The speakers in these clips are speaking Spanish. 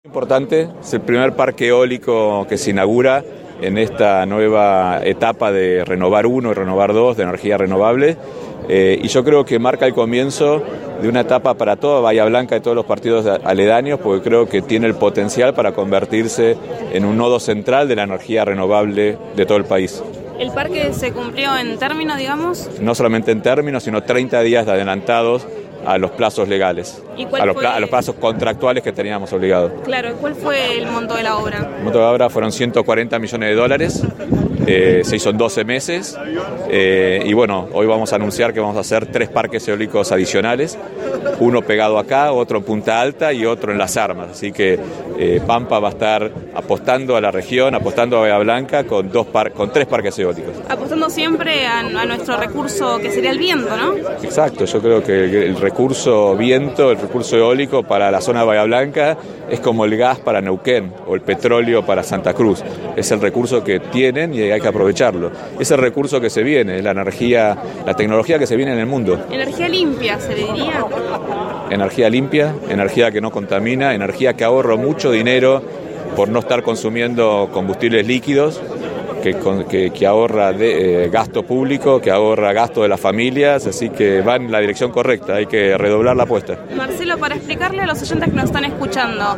Importante, es el primer parque eólico que se inaugura en esta nueva etapa de Renovar 1 y Renovar 2 de energía renovable, y yo creo que marca el comienzo de una etapa para toda Bahía Blanca y todos los partidos aledaños, porque creo que tiene el potencial para convertirse en un nodo central de la energía renovable de todo el país. ¿El parque se cumplió en términos, digamos? No solamente en términos, sino 30 días de adelantados a los plazos legales, a los plazos contractuales que teníamos obligados. Claro, ¿cuál fue el monto de la obra? El monto de la obra fueron $140 millones, se hizo en 12 meses, y bueno, hoy vamos a anunciar que vamos a hacer 3 parques eólicos adicionales, uno pegado acá, otro en Punta Alta y otro en Las Armas, así que Pampa va a estar apostando a la región, apostando a Bahía Blanca con 3 parques eólicos. Apostando siempre a nuestro recurso que sería el viento, ¿no? Exacto, yo creo que el recurso viento, el recurso eólico para la zona de Bahía Blanca es como el gas para Neuquén o el petróleo para Santa Cruz. Es el recurso que tienen y hay que aprovecharlo. Es el recurso que se viene, la energía, la tecnología que se viene en el mundo. Energía limpia, se le diría. Energía limpia, energía que no contamina, energía que ahorra mucho dinero por no estar consumiendo combustibles líquidos, que ahorra gasto público, que ahorra gasto de las familias, así que va en la dirección correcta, hay que redoblar la apuesta. Marcelo, para explicarle a los oyentes que nos están escuchando,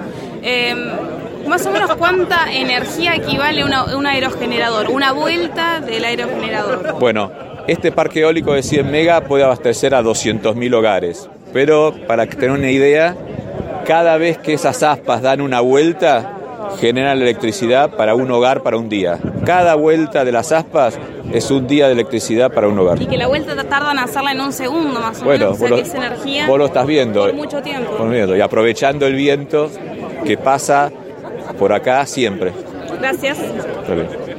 más o menos cuánta energía equivale un aerogenerador, una vuelta del aerogenerador. Bueno, este parque eólico de 100 megas puede abastecer a 200.000 hogares, pero para tener una idea, cada vez que esas aspas dan una vuelta, generan electricidad para un hogar para un día. Cada vuelta de las aspas es un día de electricidad para un hogar. Y que la vuelta tardan en hacerla en un segundo más o menos, o sea que es energía vos lo estás viendo por mucho tiempo. Y aprovechando el viento que pasa por acá siempre. Gracias. Está bien.